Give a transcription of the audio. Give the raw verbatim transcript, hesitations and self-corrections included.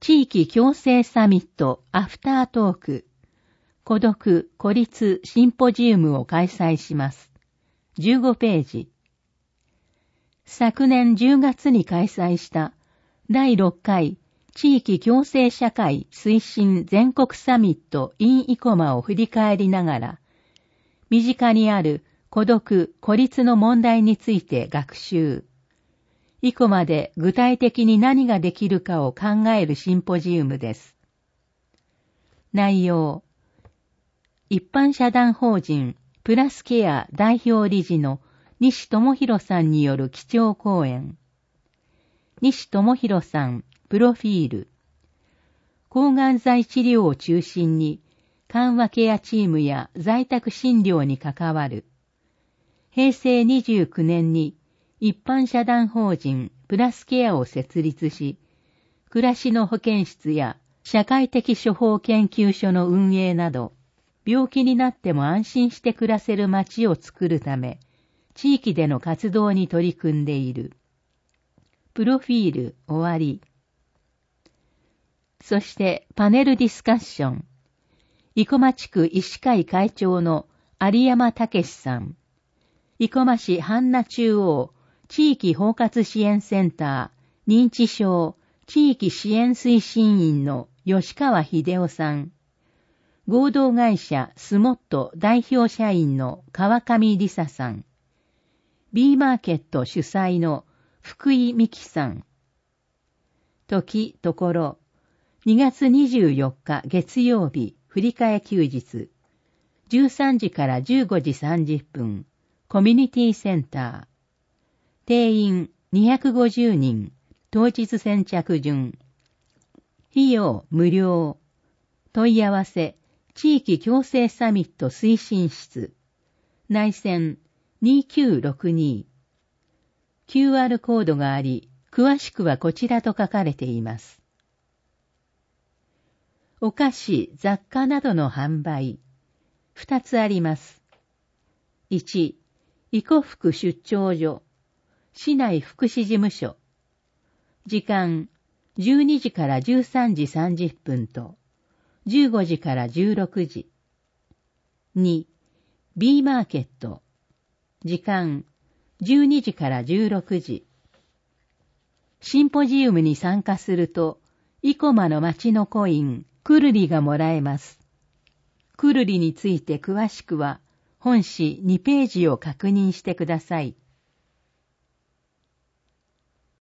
地域共生サミットアフタートーク孤独・孤立シンポジウムを開催します。じゅうごページ。昨年じゅうがつに開催しただいろっかい地域共生社会推進全国サミット in 生駒を振り返りながら、身近にある孤独・孤立の問題について学習。生駒で具体的に何ができるかを考えるシンポジウムです。内容。一般社団法人プラスケア代表理事の西智弘さんによる基調講演。西智弘さん、プロフィール。抗がん剤治療を中心に、緩和ケアチームや在宅診療に関わる。へいせいにじゅうきゅうねんに一般社団法人プラスケアを設立し、暮らしの保健室や社会的処方研究所の運営など、病気になっても安心して暮らせる街を作るため、地域での活動に取り組んでいる。プロフィール終わり。そしてパネルディスカッション。生駒地区医師会会長の有山武さん。生駒市半名中央地域包括支援センター認知症地域支援推進員の吉川秀夫さん。合同会社スモット代表社員の川上理沙さん。B マーケット主催の福井美希さん。時、ところ。にがつにじゅうよっか月曜日、振り替え休日。じゅうさんじからじゅうごじさんじゅっぷん。コミュニティセンター。定員にひゃくごじゅうにん。当日先着順。費用無料。問い合わせ。地域共生サミット推進室。内線にきゅうろくに。キューアール コードがあり、詳しくはこちらと書かれています。お菓子、雑貨などの販売。二つあります。いち、いこふく出張所。市内福祉事務所。時間、じゅうにじからじゅうさんじさんじゅっぷんと、じゅうごじからじゅうろくじ。に、B マーケット。時間、じゅうにじからじゅうろくじ。シンポジウムに参加すると、生駒の町のコイン、くるりがもらえます。くるりについて詳しくは、本誌にページを確認してください。